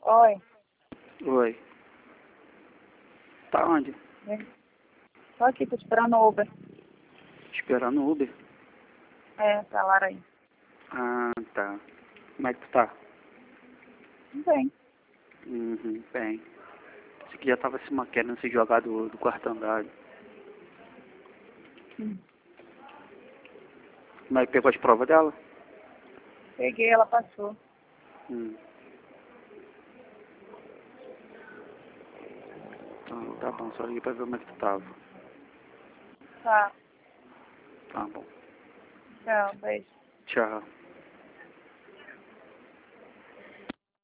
Oi. Oi. Tá onde? Tô aqui, tô esperando o Uber. Esperando o Uber? É, pra Laraí. Ah, tá. Como é que tu tá? Bem. Uhum, bem. Esse aqui já tava querendo se jogar do quarto andar. Como é que pegou as provas dela? Peguei, ela passou. Hum. Ah, tá bom, só liguei pra ver como é que tu tava. Tá. Tá bom. Tchau, beijo. Tchau.